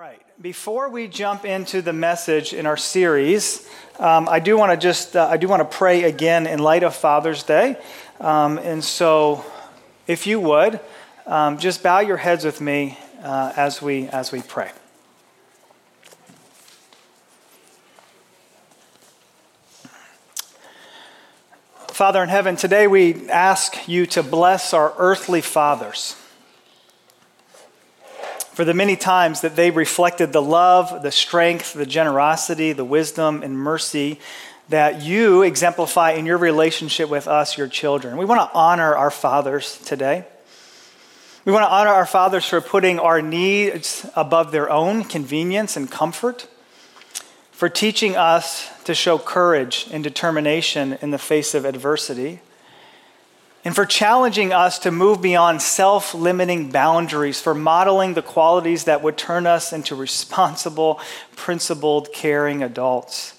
right. Before we jump into the message in our series, I do want to pray again in light of Father's Day. And so, if you would, just bow your heads with me as we pray. Father in heaven, today we ask you to bless our earthly fathers for the many times that they reflected the love, the strength, the generosity, the wisdom, and mercy that you exemplify in your relationship with us, your children. We want to honor our fathers today. We want to honor our fathers for putting our needs above their own convenience and comfort, for teaching us to show courage and determination in the face of adversity, and for challenging us to move beyond self-limiting boundaries, for modeling the qualities that would turn us into responsible, principled, caring adults.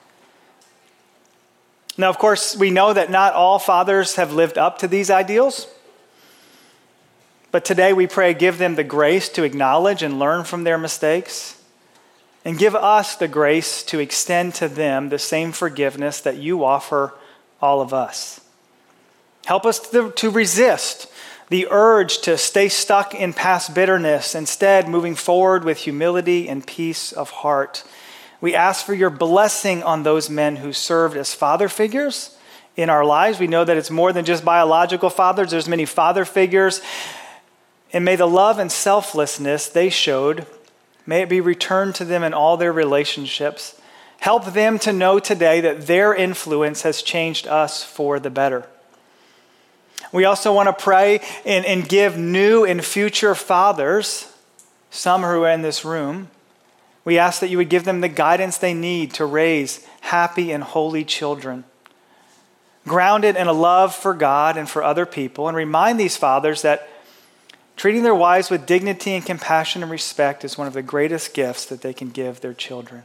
Now, of course, we know that not all fathers have lived up to these ideals, but today we pray, give them the grace to acknowledge and learn from their mistakes, and give us the grace to extend to them the same forgiveness that you offer all of us. Help us to resist the urge to stay stuck in past bitterness, instead moving forward with humility and peace of heart. We ask for your blessing on those men who served as father figures in our lives. We know that it's more than just biological fathers. There's many father figures. And may the love and selflessness they showed, may it be returned to them in all their relationships. Help them to know today that their influence has changed us for the better. We also want to pray and give new and future fathers, some who are in this room, we ask that you would give them the guidance they need to raise happy and holy children, grounded in a love for God and for other people, and remind these fathers that treating their wives with dignity and compassion and respect is one of the greatest gifts that they can give their children.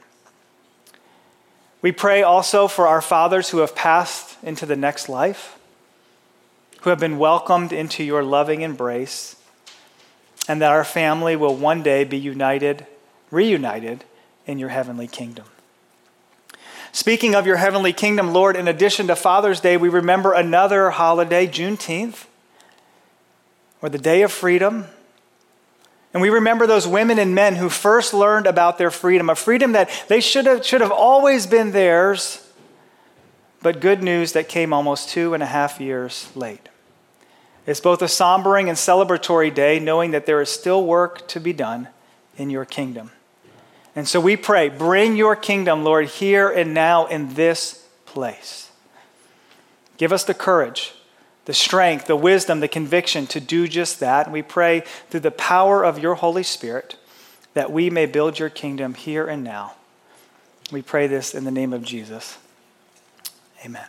We pray also for our fathers who have passed into the next life, who have been welcomed into your loving embrace, and that our family will one day be reunited in your heavenly kingdom. Speaking of your heavenly kingdom, Lord, in addition to Father's Day, we remember another holiday, Juneteenth, or the Day of Freedom. And we remember those women and men who first learned about their freedom, a freedom that they should have always been theirs, but good news that came almost 2.5 years late. It's both a sombering and celebratory day, knowing that there is still work to be done in your kingdom. And so we pray, bring your kingdom, Lord, here and now in this place. Give us the courage, the strength, the wisdom, the conviction to do just that. And we pray through the power of your Holy Spirit that we may build your kingdom here and now. We pray this in the name of Jesus. Amen.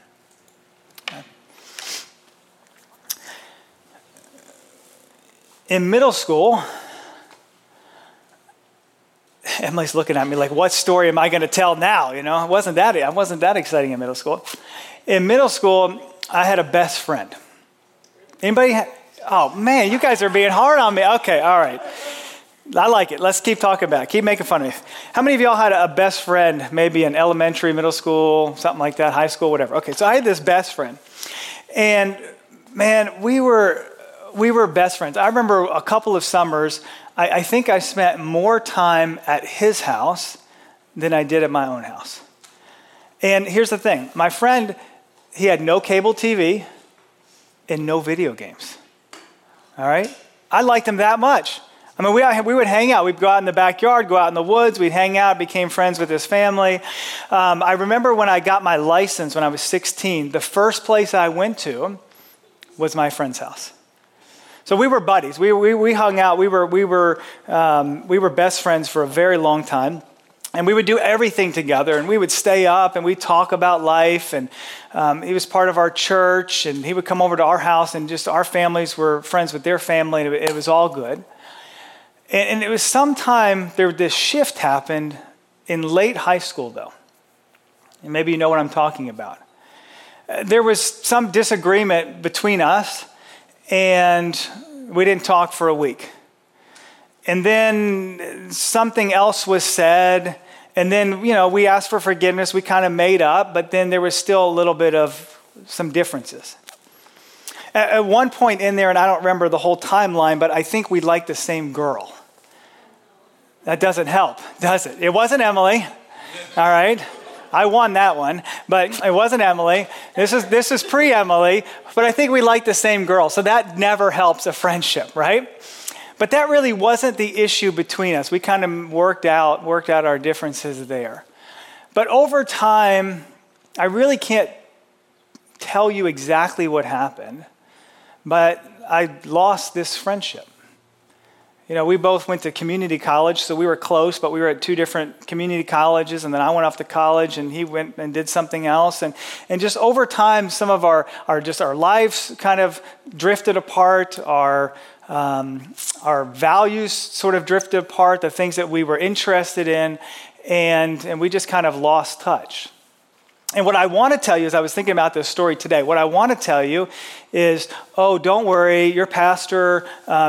In middle school, Emily's looking at me like, what story am I going to tell now? You know, I wasn't that exciting in middle school. In middle school, I had a best friend. Anybody? Oh man, you guys are being hard on me. Okay, all right. I like it. Let's keep talking about it. Keep making fun of me. How many of y'all had a best friend, maybe in elementary, middle school, something like that, high school, whatever? Okay, so I had this best friend. And man, we were best friends. I remember a couple of summers, I think I spent more time at his house than I did at my own house. And here's the thing. My friend, he had no cable TV and no video games. All right? I liked him that much. I mean, we would hang out. We'd go out in the backyard, go out in the woods. We'd hang out, became friends with his family. I remember when I got my license when I was 16, the first place I went to was my friend's house. So we were buddies. We hung out. We were best friends for a very long time. And we would do everything together, and we would stay up, and we'd talk about life, and he was part of our church, and he would come over to our house, and just our families were friends with their family, and it was all good. And it was sometime this shift happened in late high school, though. And maybe you know what I'm talking about. There was some disagreement between us, and we didn't talk for a week. And then something else was said. And then, we asked for forgiveness. We kind of made up, but then there was still a little bit of some differences. At one point in there, and I don't remember the whole timeline, but I think we liked the same girl. That doesn't help, does it? It wasn't Emily, all right? I won that one, but it wasn't Emily. This is pre-Emily, but I think we liked the same girl, so that never helps a friendship, right? But that really wasn't the issue between us. We kind of worked out our differences there. But over time, I really can't tell you exactly what happened, but I lost this friendship. We both went to community college, so we were close, but we were at two different community colleges, and then I went off to college, and he went and did something else. And just over time, some of our lives kind of drifted apart, our values sort of drifted apart, the things that we were interested in, and we just kind of lost touch. And what I want to tell you, as I was thinking about this story today, what I want to tell you is, don't worry, your pastor,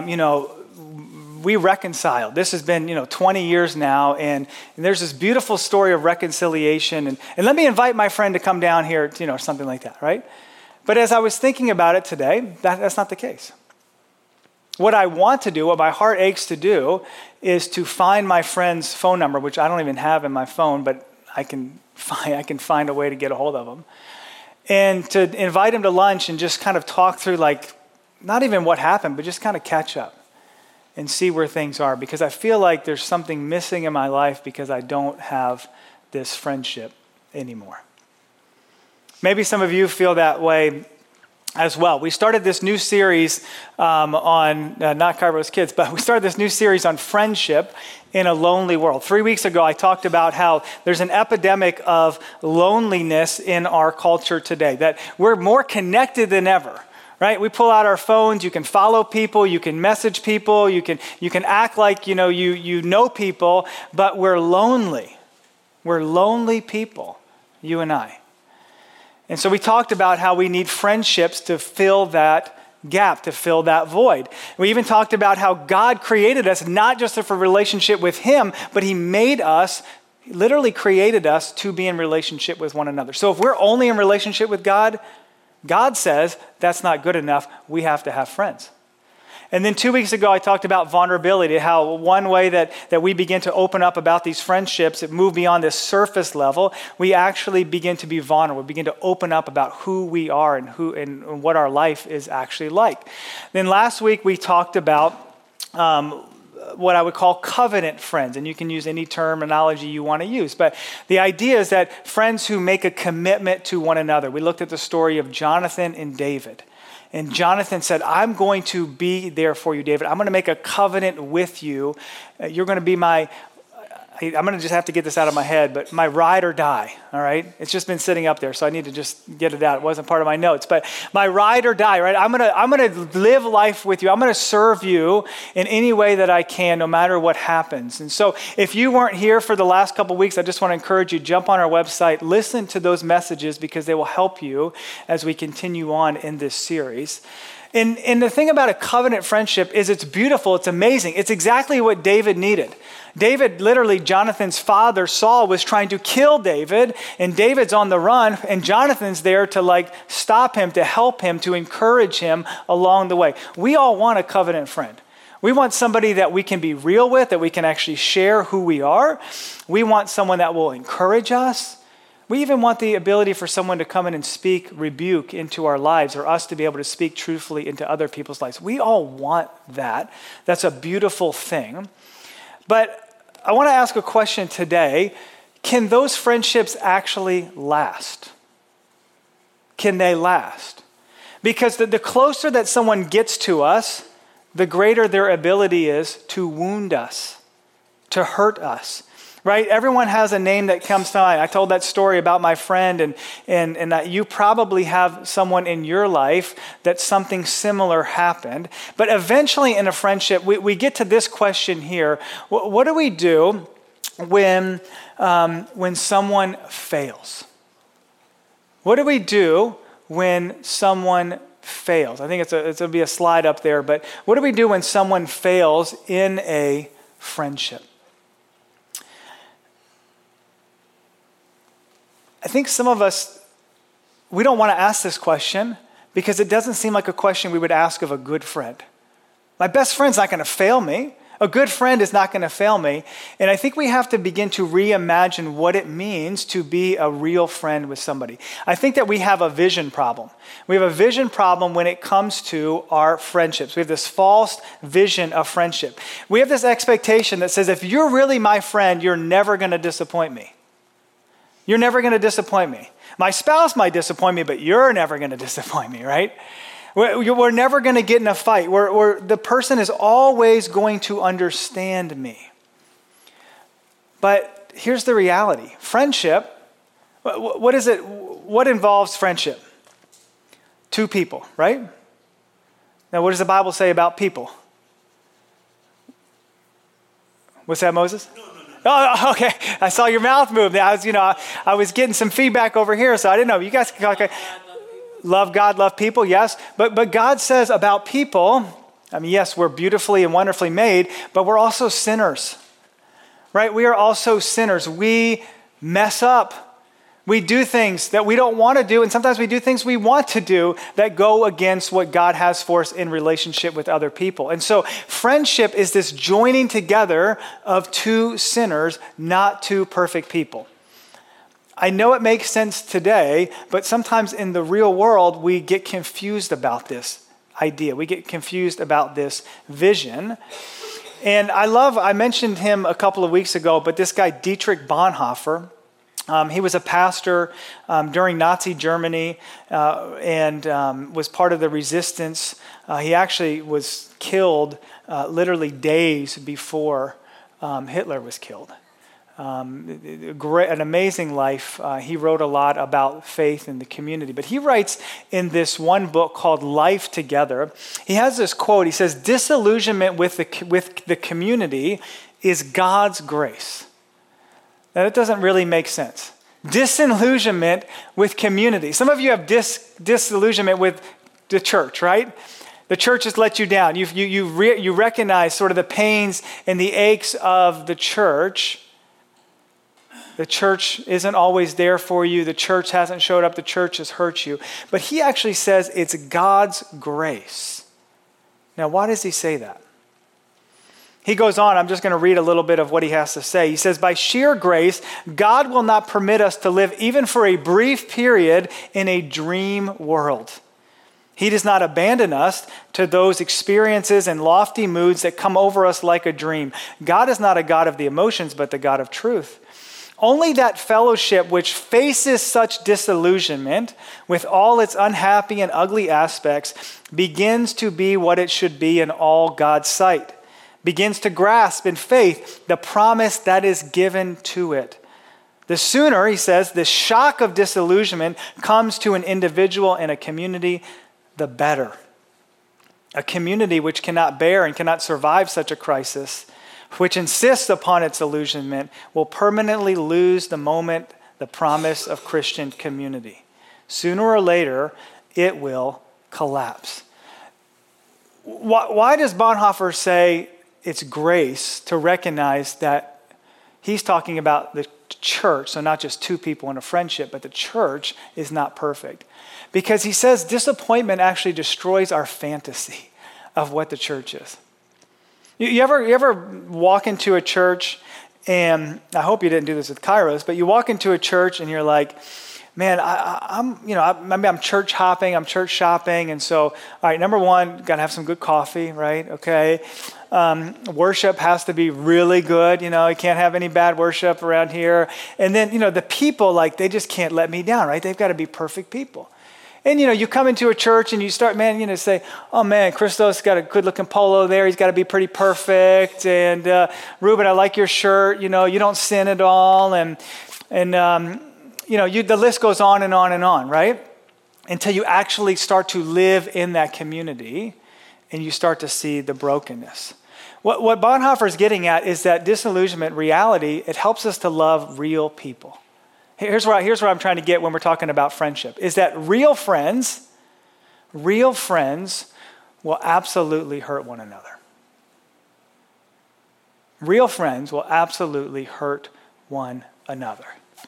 we reconciled. This has been, 20 years now, and there's this beautiful story of reconciliation. And let me invite my friend to come down here, something like that, right? But as I was thinking about it today, that's not the case. What I want to do, what my heart aches to do, is to find my friend's phone number, which I don't even have in my phone, but I can find a way to get a hold of him, and to invite him to lunch and just kind of talk through, not even what happened, but just kind of catch up and see where things are, because I feel like there's something missing in my life because I don't have this friendship anymore. Maybe some of you feel that way as well. We started this new series on, not Kairos Kids, but we started this new series on friendship in a lonely world. 3 weeks ago, I talked about how there's an epidemic of loneliness in our culture today, that we're more connected than ever. Right? We pull out our phones, you can follow people, you can message people, you can act like you know people, but we're lonely. We're lonely people, you and I. And so we talked about how we need friendships to fill that gap, to fill that void. We even talked about how God created us not just for a relationship with Him, but He made us, literally created us to be in relationship with one another. So if we're only in relationship with God, God says that's not good enough. We have to have friends. And then 2 weeks ago, I talked about vulnerability, how one way that we begin to open up about these friendships, it move beyond this surface level, we actually begin to be vulnerable. We begin to open up about who we are and what our life is actually like. Then last week, we talked about what I would call covenant friends, and you can use any terminology you want to use. But the idea is that friends who make a commitment to one another. We looked at the story of Jonathan and David. And Jonathan said, I'm going to be there for you, David. I'm going to make a covenant with you. You're going to be I'm going to just have to get this out of my head, but my ride or die, all right? It's just been sitting up there, so I need to just get it out. It wasn't part of my notes, but my ride or die, right? I'm going to live life with you. I'm going to serve you in any way that I can, no matter what happens. And so if you weren't here for the last couple of weeks, I just want to encourage you, jump on our website, listen to those messages because they will help you as we continue on in this series. And the thing about a covenant friendship is it's beautiful, it's amazing. It's exactly what David needed. David, literally, Jonathan's father, Saul, was trying to kill David, and David's on the run, and Jonathan's there to stop him, to help him, to encourage him along the way. We all want a covenant friend. We want somebody that we can be real with, that we can actually share who we are. We want someone that will encourage us. We even want the ability for someone to come in and speak rebuke into our lives, or us to be able to speak truthfully into other people's lives. We all want that. That's a beautiful thing. But I want to ask a question today. Can those friendships actually last? Can they last? Because the closer that someone gets to us, the greater their ability is to wound us, to hurt us. Right? Everyone has a name that comes to mind. I told that story about my friend and that you probably have someone in your life that something similar happened. But eventually in a friendship, we get to this question here. What do we do when someone fails? What do we do when someone fails? I think it'll be a slide up there, but what do we do when someone fails in a friendship? I think some of us, we don't want to ask this question because it doesn't seem like a question we would ask of a good friend. My best friend's not going to fail me. A good friend is not going to fail me. And I think we have to begin to reimagine what it means to be a real friend with somebody. I think that we have a vision problem. We have a vision problem when it comes to our friendships. We have this false vision of friendship. We have this expectation that says, if you're really my friend, you're never going to disappoint me. You're never going to disappoint me. My spouse might disappoint me, but you're never going to disappoint me, right? We're never going to get in a fight. The person is always going to understand me. But here's the reality. Friendship, what is it? What involves friendship? Two people, right? Now, what does the Bible say about people? What's that, Moses? Oh, okay. I saw your mouth move. I was getting some feedback over here, so I didn't know. You guys can okay. Love God, love people, yes. But God says about people, yes, we're beautifully and wonderfully made, but we're also sinners, right? We are also sinners. We mess up. We do things that we don't want to do, and sometimes we do things we want to do that go against what God has for us in relationship with other people. And so friendship is this joining together of two sinners, not two perfect people. I know it makes sense today, but sometimes in the real world, we get confused about this idea. We get confused about this vision. And I mentioned him a couple of weeks ago, but this guy, Dietrich Bonhoeffer, he was a pastor during Nazi Germany and was part of the resistance. He actually was killed literally days before Hitler was killed. An amazing life. He wrote a lot about faith in the community. But he writes in this one book called Life Together, he has this quote. He says, disillusionment with the community is God's grace. Now, that doesn't really make sense. Disillusionment with community. Some of you have disillusionment with the church, right? The church has let you down. You recognize sort of the pains and the aches of the church. The church isn't always there for you. The church hasn't showed up. The church has hurt you. But he actually says it's God's grace. Now, why does he say that? He goes on, I'm just going to read a little bit of what he has to say. He says, by sheer grace, God will not permit us to live even for a brief period in a dream world. He does not abandon us to those experiences and lofty moods that come over us like a dream. God is not a God of the emotions, but the God of truth. Only that fellowship which faces such disillusionment with all its unhappy and ugly aspects begins to be what it should be in all God's sight, begins to grasp in faith the promise that is given to it. The sooner, he says, the shock of disillusionment comes to an individual and a community, the better. A community which cannot bear and cannot survive such a crisis, which insists upon its illusionment, will permanently lose the promise of Christian community. Sooner or later, it will collapse. Why does Bonhoeffer say it's grace to recognize that he's talking about the church, so not just two people in a friendship, but the church is not perfect? Because he says disappointment actually destroys our fantasy of what the church is. You ever walk into a church, and I hope you didn't do this with Kairos, but you walk into a church and you're like, man, maybe I'm church hopping, I'm church shopping, and so, all right, number one, got to have some good coffee, right? Okay. Worship has to be really good. You can't have any bad worship around here. And then, the people, they just can't let me down, right? They've got to be perfect people. And, you come into a church and you start, say, oh, man, Christos got a good-looking polo there. He's got to be pretty perfect. And, Ruben, I like your shirt. You don't sin at all. And the list goes on and on and on, right? Until you actually start to live in that community and you start to see the brokenness. What Bonhoeffer is getting at is that disillusionment reality, it helps us to love real people. Here's where I'm trying to get when we're talking about friendship, is that real friends real friends will absolutely hurt one another. Real friends will absolutely hurt one another.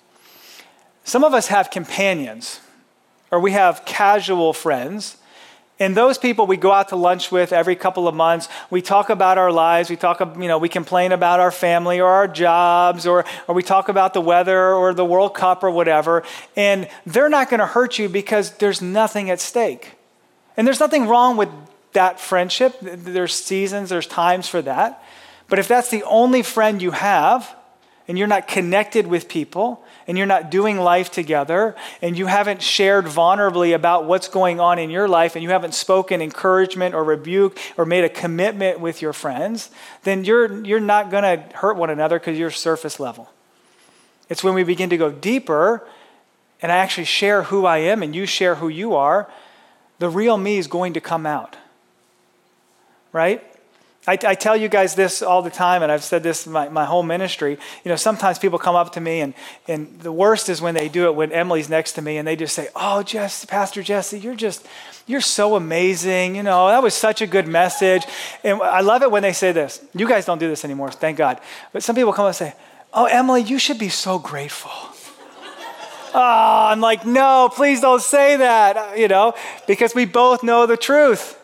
Some of us have companions, or we have casual friends. And those people we go out to lunch with every couple of months. We talk about our lives. We complain about our family or our jobs, or we talk about the weather or the World Cup or whatever. And they're not going to hurt you because there's nothing at stake. And there's nothing wrong with that friendship. There's seasons, there's times for that. But if that's the only friend you have, and you're not connected with people, and you're not doing life together, and you haven't shared vulnerably about what's going on in your life, and you haven't spoken encouragement or rebuke or made a commitment with your friends, then you're not going to hurt one another because you're surface level. It's when we begin to go deeper, and I actually share who I am, and you share who you are, the real me is going to come out. Right? I tell you guys this all the time, and I've said this my whole ministry. Sometimes people come up to me, and the worst is when they do it when Emily's next to me, and they just say, "Oh, Pastor Jesse, you're so amazing. That was such a good message." And I love it when they say this. You guys don't do this anymore, thank God. But some people come and say, "Oh, Emily, you should be so grateful." Oh, I'm like, no, please don't say that, because we both know the truth.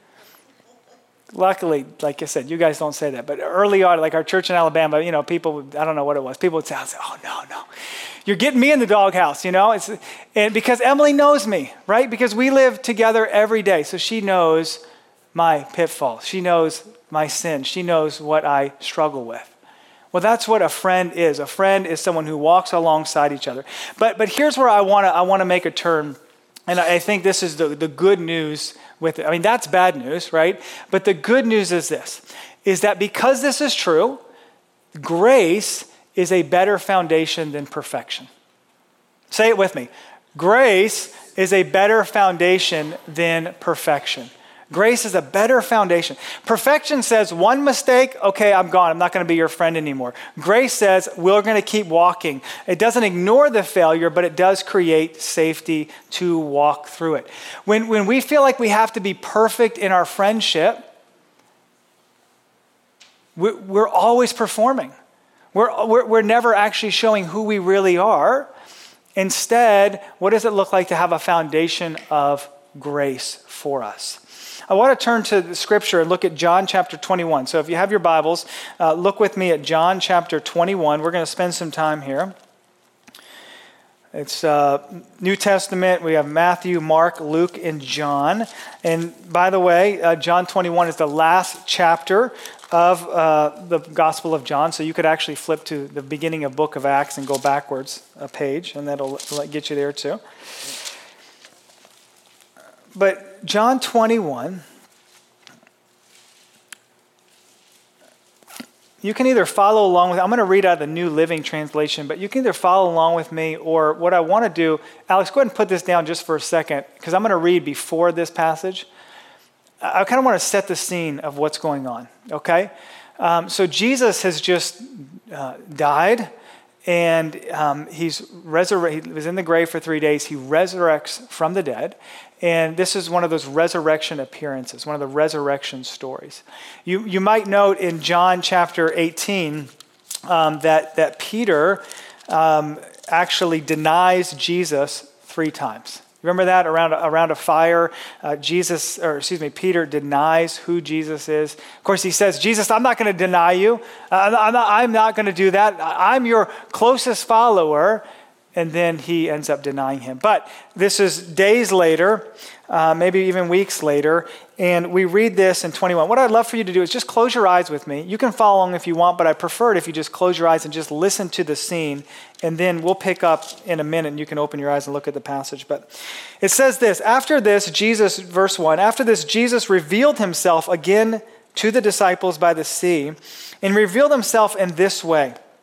Luckily, like I said, you guys don't say that. But early on, like our church in Alabama, people, I don't know what it was. People would say, "Oh, no. You're getting me in the doghouse, and because Emily knows me, right? Because we live together every day. So she knows my pitfalls. She knows my sin. She knows what I struggle with. Well, that's what a friend is. A friend is someone who walks alongside each other. But here's where I want to make a turn. And I think this is the good news with it. I mean, that's bad news, right? But the good news is this, is that because this is true, grace is a better foundation than perfection. Say it with me. Grace is a better foundation than perfection. Grace is a better foundation. Perfection says one mistake, okay, I'm gone. I'm not going to be your friend anymore. Grace says we're going to keep walking. It doesn't ignore the failure, but it does create safety to walk through it. When we feel like we have to be perfect in our friendship, we're always performing. We're never actually showing who we really are. Instead, what does it look like to have a foundation of grace for us? I want to turn to the scripture and look at John chapter 21. So if you have your Bibles, look with me at John chapter 21. We're going to spend some time here. It's New Testament. We have Matthew, Mark, Luke, and John. And by the way, John 21 is the last chapter of the Gospel of John. So you could actually flip to the beginning of Book of Acts and go backwards a page, and that'll get you there too. But John 21, you can either follow along with, I'm going to read out of the New Living Translation, but you can either follow along with me, or what I want to do, Alex, go ahead and put this down just for a second, because I'm going to read before this passage. I kind of want to set the scene of what's going on, okay? So Jesus has just died, and he was in the grave for 3 days. He resurrects from the dead. And this is one of those resurrection appearances, one of the resurrection stories. You might note in John chapter 18 that Peter actually denies Jesus 3 times. Remember that around a fire, Peter denies who Jesus is. Of course, he says, "Jesus, I'm not going to deny you. I'm not going to do that. I'm your closest follower." And then he ends up denying him. But this is days later, maybe even weeks later, and we read this in 21. What I'd love for you to do is just close your eyes with me. You can follow along if you want, but I prefer it if you just close your eyes and just listen to the scene, and then we'll pick up in a minute, and you can open your eyes and look at the passage. But it says this, after this, verse 1, after this, Jesus revealed himself again to the disciples by the sea, and revealed himself in this way.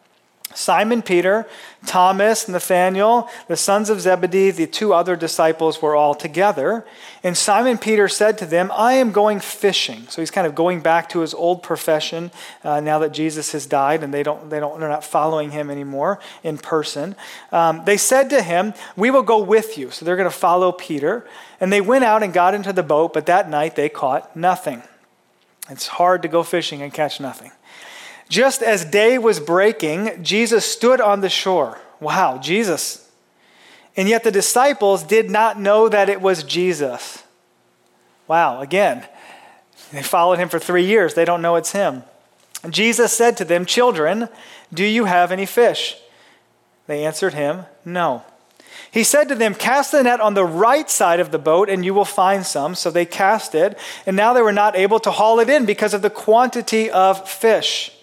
Simon Peter, Thomas, Nathanael, the sons of Zebedee, the two other disciples were all together. And Simon Peter said to them, I am going fishing. So he's kind of going back to his old profession now that Jesus has died and they're not following him anymore in person. They said to him, we will go with you. So they're going to follow Peter. And they went out and got into the boat, but that night they caught nothing. It's hard to go fishing and catch nothing. Just as day was breaking, Jesus stood on the shore. Wow, Jesus. And yet the disciples did not know that it was Jesus. Wow, again, they followed him for 3 years. They don't know it's him. And Jesus said to them, children, do you have any fish? They answered him, no. He said to them, cast the net on the right side of the boat and you will find some. So they cast it, and now they were not able to haul it in because of the quantity of fish.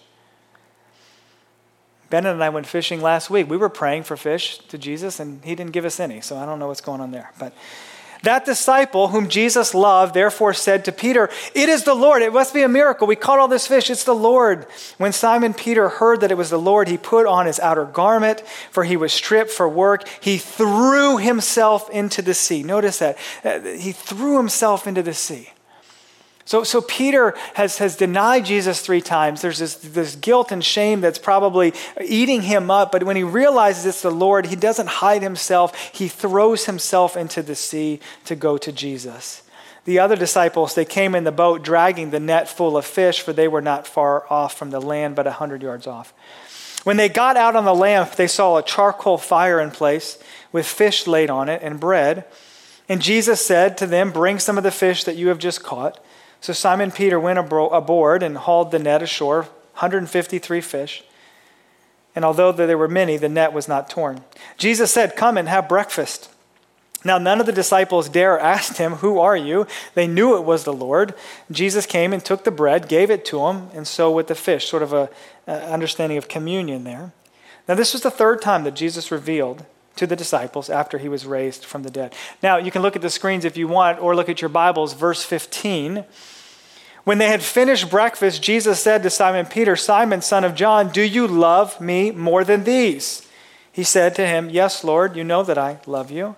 Bennett and I went fishing last week. We were praying for fish to Jesus, and he didn't give us any, so I don't know what's going on there. But that disciple whom Jesus loved therefore said to Peter, it is the Lord. It must be a miracle. We caught all this fish. It's the Lord. When Simon Peter heard that it was the Lord, he put on his outer garment, for he was stripped for work. He threw himself into the sea. Notice that. He threw himself into the sea. So Peter has denied Jesus 3 times. There's this guilt and shame that's probably eating him up. But when he realizes it's the Lord, he doesn't hide himself. He throws himself into the sea to go to Jesus. The other disciples, they came in the boat dragging the net full of fish, for they were not far off from the land, but 100 yards off. When they got out on the land, they saw a charcoal fire in place with fish laid on it and bread. And Jesus said to them, bring some of the fish that you have just caught. So Simon Peter went aboard and hauled the net ashore, 153 fish. And although there were many, the net was not torn. Jesus said, come and have breakfast. Now none of the disciples dare ask him, who are you? They knew it was the Lord. Jesus came and took the bread, gave it to him, and so with the fish, sort of a understanding of communion there. Now this was the 3rd time that Jesus revealed to the disciples after he was raised from the dead. Now, you can look at the screens if you want, or look at your Bibles, verse 15. When they had finished breakfast, Jesus said to Simon Peter, Simon, son of John, do you love me more than these? He said to him, yes, Lord, you know that I love you.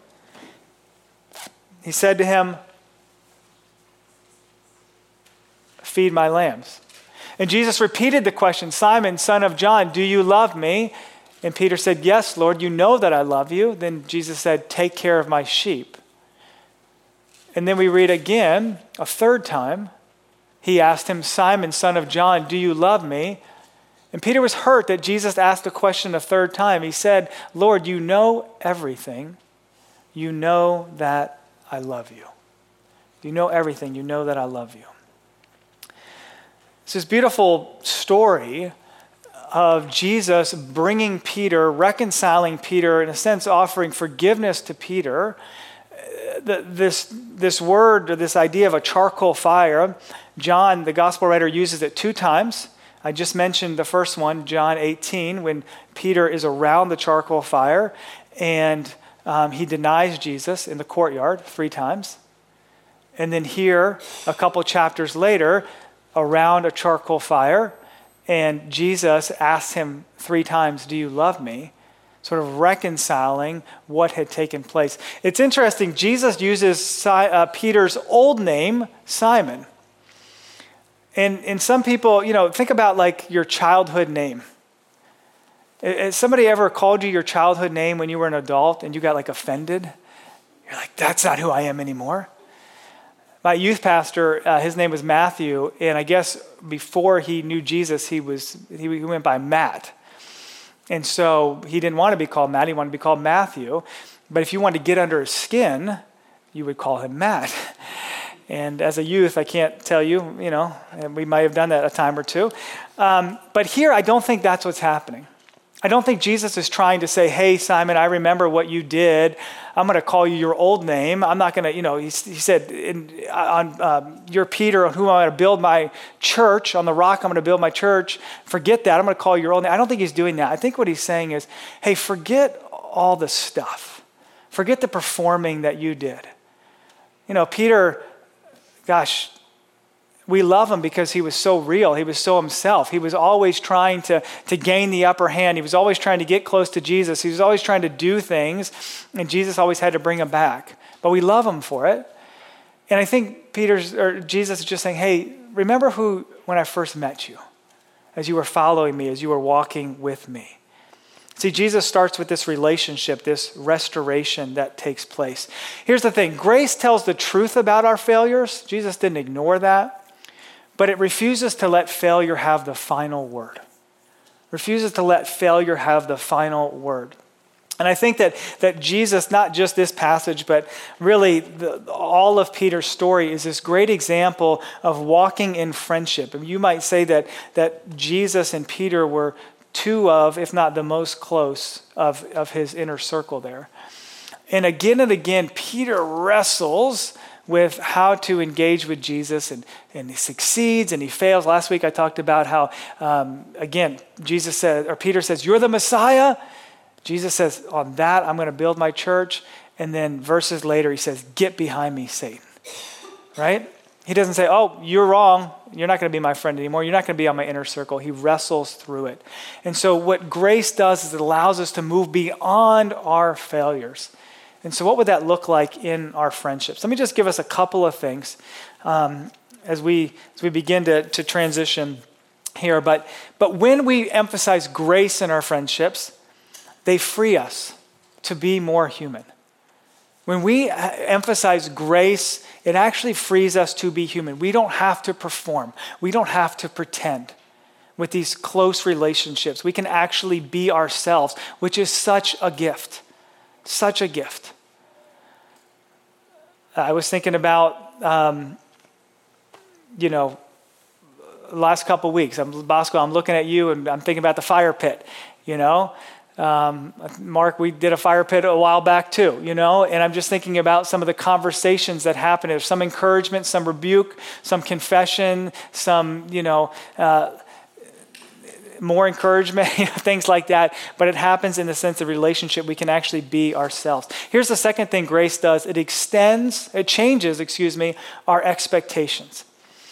He said to him, feed my lambs. And Jesus repeated the question, Simon, son of John, do you love me? And Peter said, yes, Lord, you know that I love you. Then Jesus said, take care of my sheep. And then we read again, a 3rd time, he asked him, Simon, son of John, do you love me? And Peter was hurt that Jesus asked the question a 3rd time. He said, Lord, you know everything. You know that I love you. You know everything. You know that I love you. It's this beautiful story of Jesus bringing Peter, reconciling Peter, in a sense offering forgiveness to Peter. This word, or this idea of a charcoal fire, John, the gospel writer, uses it 2 times. I just mentioned the first one, John 18, when Peter is around the charcoal fire and he denies Jesus in the courtyard 3 times. And then here, a couple chapters later, around a charcoal fire, and Jesus asks him 3 times, do you love me? Sort of reconciling what had taken place. It's interesting, Jesus uses Peter's old name, Simon. And some people, think about like your childhood name. Has somebody ever called you your childhood name when you were an adult and you got like offended? You're like, that's not who I am anymore. My youth pastor, his name was Matthew, and I guess before he knew Jesus, he went by Matt. And so he didn't want to be called Matt, he wanted to be called Matthew. But if you wanted to get under his skin, you would call him Matt. And as a youth, I can't tell you, and we might have done that a time or two. But here, I don't think that's what's happening. I don't think Jesus is trying to say, hey, Simon, I remember what you did. I'm going to call you your old name. I'm not going to, he said, you're Peter, on whom I'm going to build my church. On the rock, I'm going to build my church. Forget that. I'm going to call you your old name. I don't think he's doing that. I think what he's saying is, hey, forget all the stuff. Forget the performing that you did. Peter, gosh, We love him because he was so real. He was so himself. He was always trying to gain the upper hand. He was always trying to get close to Jesus. He was always trying to do things, and Jesus always had to bring him back. But we love him for it. And I think Jesus is just saying, hey, remember when I first met you, as you were following me, as you were walking with me. See, Jesus starts with this relationship, this restoration that takes place. Here's the thing. Grace tells the truth about our failures. Jesus didn't ignore that. But it refuses to let failure have the final word. Refuses to let failure have the final word. And I think that Jesus, not just this passage, but really all of Peter's story is this great example of walking in friendship. And you might say that Jesus and Peter were two of, if not the most close of his inner circle there. And again, Peter wrestles with how to engage with Jesus, and he succeeds and he fails. Last week I talked about how, again, Peter says, you're the Messiah. Jesus says, on that I'm going to build my church. And then verses later he says, get behind me, Satan. Right? He doesn't say, oh, you're wrong. You're not going to be my friend anymore. You're not going to be on my inner circle. He wrestles through it. And so what grace does is it allows us to move beyond our failures. And so what would that look like in our friendships? Let me just give us a couple of things as we begin to transition here. But when we emphasize grace in our friendships, they free us to be more human. When we emphasize grace, it actually frees us to be human. We don't have to perform. We don't have to pretend. With these close relationships, we can actually be ourselves, which is such a gift. Such a gift. I was thinking about, the last couple of weeks. Bosco, I'm looking at you and I'm thinking about the fire pit, Mark, we did a fire pit a while back too, and I'm just thinking about some of the conversations that happen. There's some encouragement, some rebuke, some confession, some, more encouragement, things like that. But it happens in the sense of relationship. We can actually be ourselves. Here's the second thing grace does. It changes our expectations.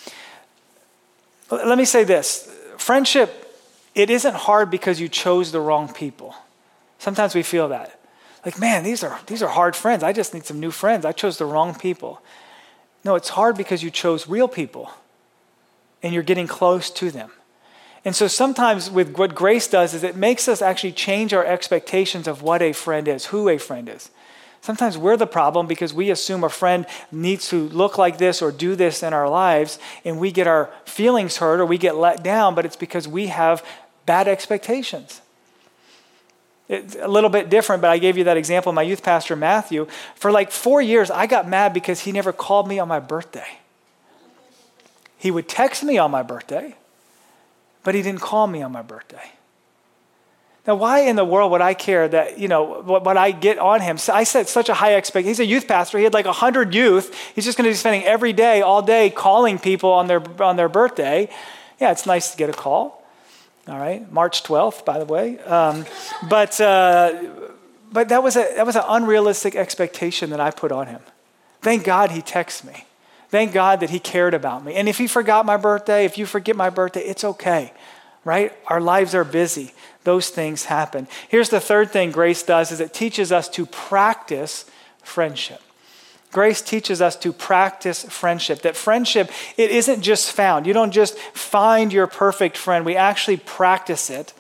Let me say this. Friendship, it isn't hard because you chose the wrong people. Sometimes we feel that. Like, man, these are hard friends. I just need some new friends. I chose the wrong people. No, it's hard because you chose real people and you're getting close to them. And so sometimes with what grace does is it makes us actually change our expectations of what a friend is, who a friend is. Sometimes we're the problem because we assume a friend needs to look like this or do this in our lives, and we get our feelings hurt or we get let down, but it's because we have bad expectations. It's a little bit different, but I gave you that example of my youth pastor, Matthew. For like 4 years, I got mad because he never called me on my birthday. He would text me on my birthday, but he didn't call me on my birthday. Now, why in the world would I care that, what I get on him? So I set such a high expectation. He's a youth pastor. He had like 100 youth. He's just going to be spending every day, all day, calling people on their birthday. Yeah, it's nice to get a call. All right, March 12th, by the way. But that was an unrealistic expectation that I put on him. Thank God he texts me. Thank God that he cared about me. And if he forgot my birthday, if you forget my birthday, it's okay, right? Our lives are busy. Those things happen. Here's the third thing grace does is it teaches us to practice friendship. Grace teaches us to practice friendship. That friendship, it isn't just found. You don't just find your perfect friend. We actually practice it.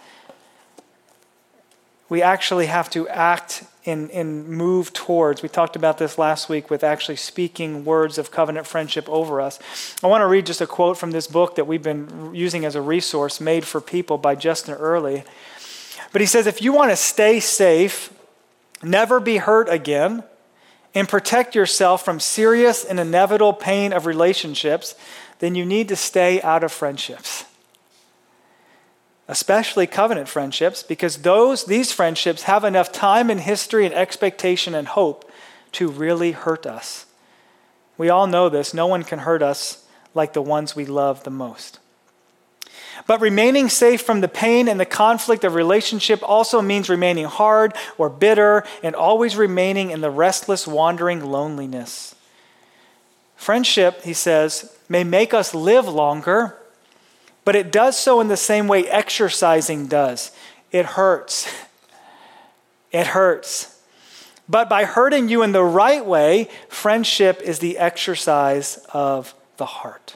We actually have to act and move towards. We talked about this last week with actually speaking words of covenant friendship over us. I want to read just a quote from this book that we've been using as a resource, Made for People by Justin Earley. But he says, if you want to stay safe, never be hurt again, and protect yourself from serious and inevitable pain of relationships, then you need to stay out of friendships. Especially covenant friendships, because these friendships have enough time and history and expectation and hope to really hurt us. We all know this. No one can hurt us like the ones we love the most. But remaining safe from the pain and the conflict of relationship also means remaining hard or bitter and always remaining in the restless, wandering loneliness. Friendship, he says, may make us live longer, but it does so in the same way exercising does. It hurts. It hurts. But by hurting you in the right way, friendship is the exercise of the heart.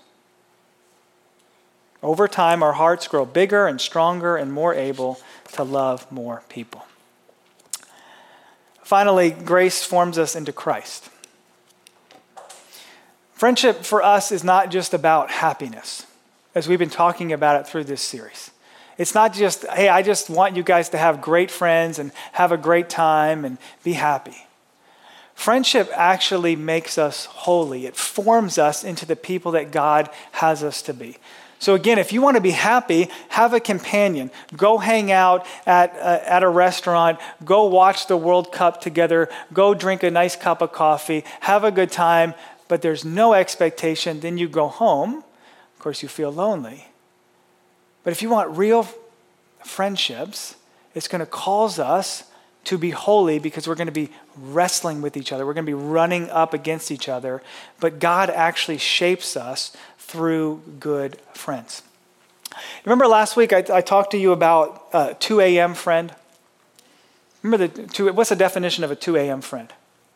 Over time, our hearts grow bigger and stronger and more able to love more people. Finally, grace forms us into Christ. Friendship for us is not just about happiness, as we've been talking about it through this series. It's not just, hey, I just want you guys to have great friends and have a great time and be happy. Friendship actually makes us holy. It forms us into the people that God has us to be. So again, if you want to be happy, have a companion. Go hang out at a restaurant. Go watch the World Cup together. Go drink a nice cup of coffee. Have a good time. But there's no expectation. Then you go home. Of course, you feel lonely. But if you want real friendships, it's going to cause us to be holy because we're going to be wrestling with each other. We're going to be running up against each other. But God actually shapes us through good friends. Remember last week I talked to you about 2 a.m. friend? Remember what's the definition of a 2 a.m. friend?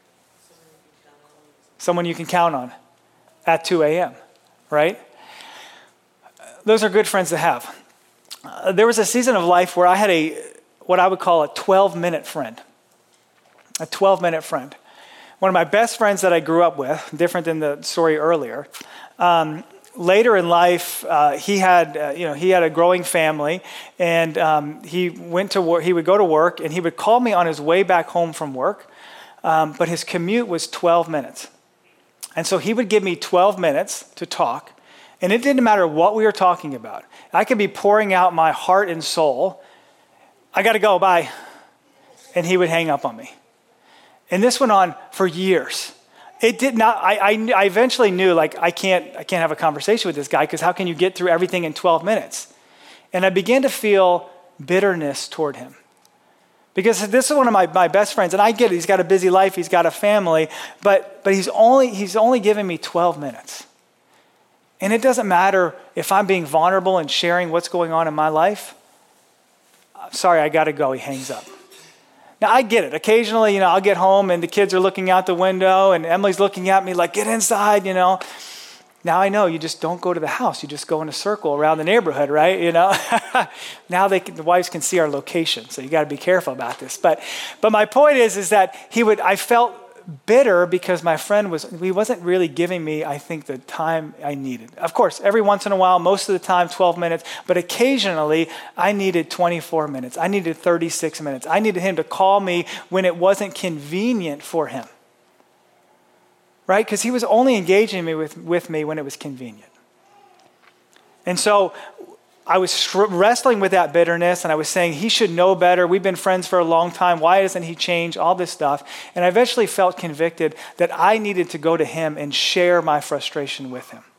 Someone you can count on at 2 a.m., right? Those are good friends to have. There was a season of life where I had what I would call a 12-minute friend. A 12-minute friend. One of my best friends that I grew up with, different than the story earlier. Later in life, he had a growing family, and he went to work. He would go to work, and he would call me on his way back home from work. But his commute was 12 minutes, and so he would give me 12 minutes to talk. And it didn't matter what we were talking about. I could be pouring out my heart and soul. I got to go, bye. And he would hang up on me. And this went on for years. It did not, I eventually knew, like, I can't have a conversation with this guy because how can you get through everything in 12 minutes? And I began to feel bitterness toward him. Because this is one of my best friends, and I get it, he's got a busy life, he's got a family, but he's only giving me 12 minutes. And it doesn't matter if I'm being vulnerable and sharing what's going on in my life. Sorry, I got to go. He hangs up. Now, I get it. Occasionally, I'll get home and the kids are looking out the window and Emily's looking at me like, get inside, Now I know you just don't go to the house. You just go in a circle around the neighborhood, right? Now the wives can see our location, so you got to be careful about this. But my point is that I felt bitter because my friend wasn't really giving me, I think, the time I needed. Of course, every once in a while, most of the time, 12 minutes, but occasionally I needed 24 minutes. I needed 36 minutes. I needed him to call me when it wasn't convenient for him. Right? Because he was only engaging me with me when it was convenient. And so I was wrestling with that bitterness, and I was saying, he should know better. We've been friends for a long time. Why doesn't he change? All this stuff. And I eventually felt convicted that I needed to go to him and share my frustration with him.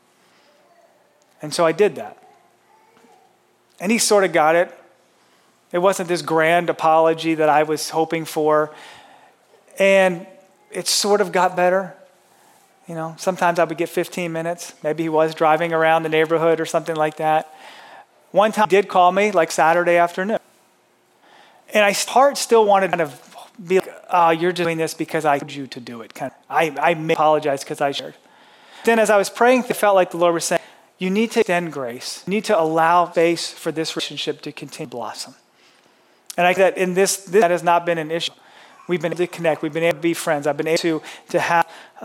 And so I did that. And he sort of got it. It wasn't this grand apology that I was hoping for. And it sort of got better. Sometimes I would get 15 minutes. Maybe he was driving around the neighborhood or something like that. One time he did call me like Saturday afternoon. And my heart still wanted to kind of be like, oh, you're just doing this because I told you to do it. I may apologize because I shared. Then as I was praying, I felt like the Lord was saying, you need to extend grace. You need to allow space for this relationship to continue to blossom. And I think that in this that has not been an issue. We've been able to connect. We've been able to be friends. I've been able to have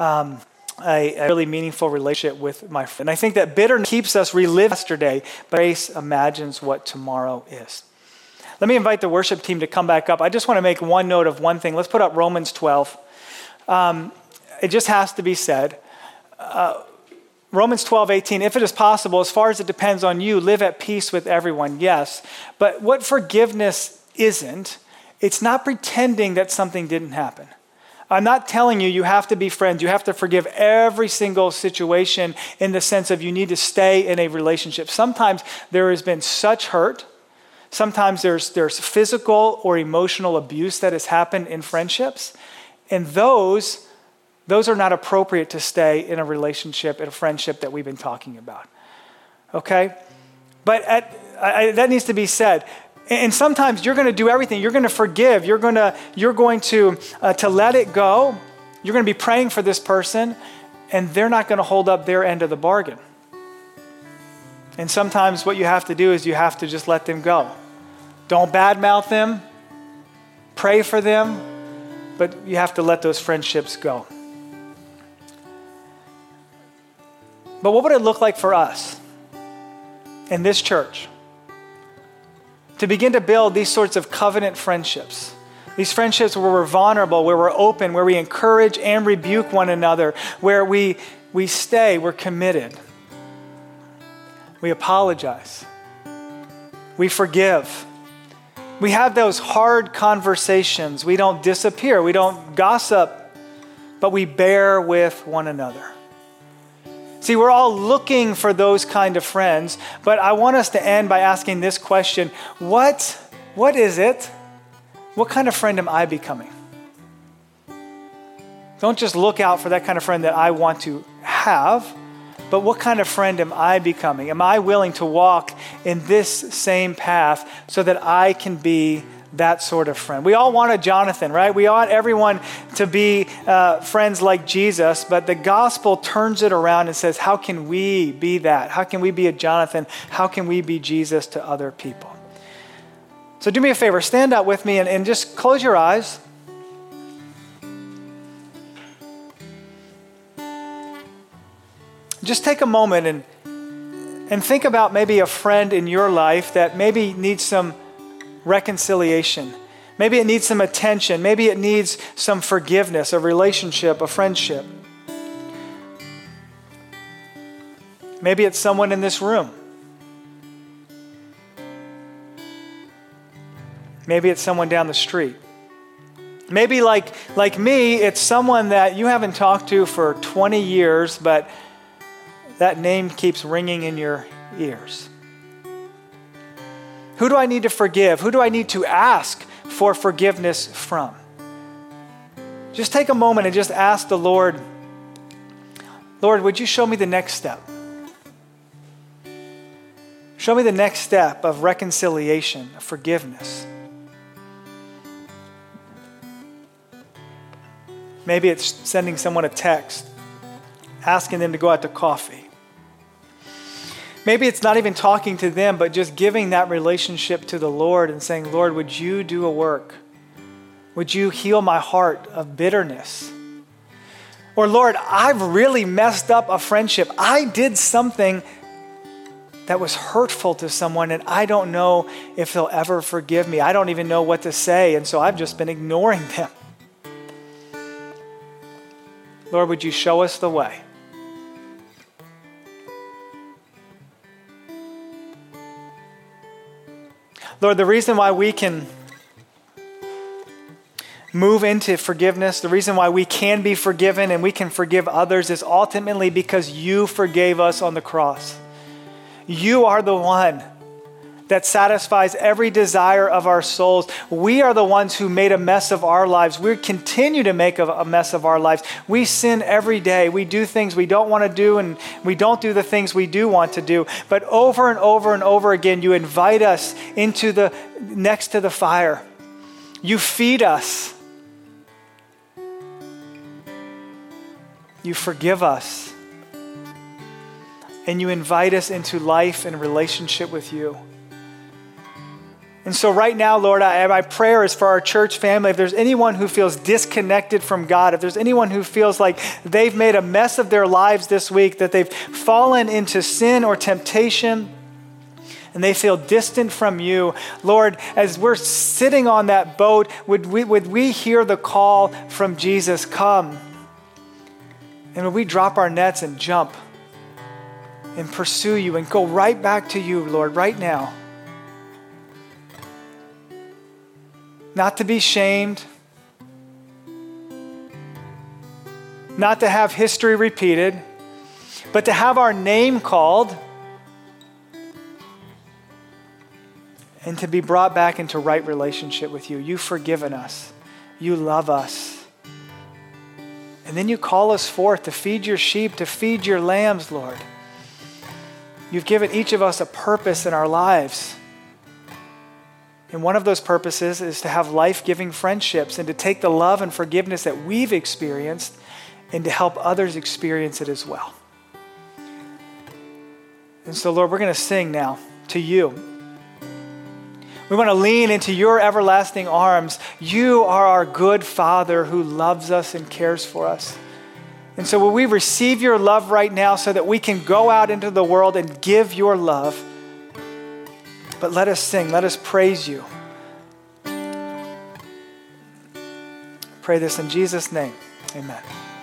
a really meaningful relationship with my friend. And I think that bitterness keeps us relive yesterday, but grace imagines what tomorrow is. Let me invite the worship team to come back up. I just want to make one note of one thing. Let's put up Romans 12. It just has to be said. Romans 12:18, if it is possible, as far as it depends on you, live at peace with everyone. Yes. But what forgiveness isn't, it's not pretending that something didn't happen. I'm not telling you have to be friends. You have to forgive every single situation in the sense of you need to stay in a relationship. Sometimes there has been such hurt. Sometimes there's physical or emotional abuse that has happened in friendships. And those those are not appropriate to stay in a relationship, in a friendship that we've been talking about. Okay? But that needs to be said. And sometimes you're going to do everything. You're going to forgive. You're going to let it go. You're going to be praying for this person, and they're not going to hold up their end of the bargain. And sometimes what you have to do is you have to just let them go. Don't badmouth them. Pray for them. But you have to let those friendships go. But what would it look like for us in this church to begin to build these sorts of covenant friendships? These friendships where we're vulnerable, where we're open, where we encourage and rebuke one another, where we stay, we're committed. We apologize. We forgive. We have those hard conversations. We don't disappear. We don't gossip, but we bear with one another. See, we're all looking for those kind of friends, but I want us to end by asking this question: what is it? What kind of friend am I becoming? Don't just look out for that kind of friend that I want to have, but what kind of friend am I becoming? Am I willing to walk in this same path so that I can be that sort of friend? We all want a Jonathan, right? We want everyone to be friends like Jesus, but the gospel turns it around and says, how can we be that? How can we be a Jonathan? How can we be Jesus to other people? So do me a favor, stand up with me and just close your eyes. Just take a moment and think about maybe a friend in your life that maybe needs some reconciliation. Maybe it needs some attention. Maybe it needs some forgiveness, a relationship, a friendship. Maybe it's someone in this room. Maybe it's someone down the street. Maybe like me, it's someone that you haven't talked to for 20 years, but that name keeps ringing in your ears. Who do I need to forgive? Who do I need to ask for forgiveness from? Just take a moment and just ask the Lord, Lord, would you show me the next step? Show me the next step of reconciliation, of forgiveness. Maybe it's sending someone a text, asking them to go out to coffee. Maybe it's not even talking to them, but just giving that relationship to the Lord and saying, Lord, would you do a work? Would you heal my heart of bitterness? Or Lord, I've really messed up a friendship. I did something that was hurtful to someone and I don't know if they'll ever forgive me. I don't even know what to say, and so I've just been ignoring them. Lord, would you show us the way? Lord, the reason why we can move into forgiveness, the reason why we can be forgiven and we can forgive others is ultimately because you forgave us on the cross. You are the one that satisfies every desire of our souls. We are the ones who made a mess of our lives. We continue to make a mess of our lives. We sin every day. We do things we don't want to do, and we don't do the things we do want to do. But over and over and over again, you invite us into the next to the fire. You feed us. You forgive us. And you invite us into life and relationship with you. And so right now, Lord, my prayer is for our church family. If there's anyone who feels disconnected from God, if there's anyone who feels like they've made a mess of their lives this week, that they've fallen into sin or temptation, and they feel distant from you, Lord, as we're sitting on that boat, would we hear the call from Jesus, come? And would we drop our nets and jump and pursue you and go right back to you, Lord, right now? Not to be shamed, not to have history repeated, but to have our name called and to be brought back into right relationship with you. You've forgiven us. You love us. And then you call us forth to feed your sheep, to feed your lambs, Lord. You've given each of us a purpose in our lives. And one of those purposes is to have life-giving friendships and to take the love and forgiveness that we've experienced and to help others experience it as well. And so, Lord, we're going to sing now to you. We want to lean into your everlasting arms. You are our good Father who loves us and cares for us. And so will we receive your love right now so that we can go out into the world and give your love? But let us sing, let us praise you. Pray this in Jesus' name. Amen.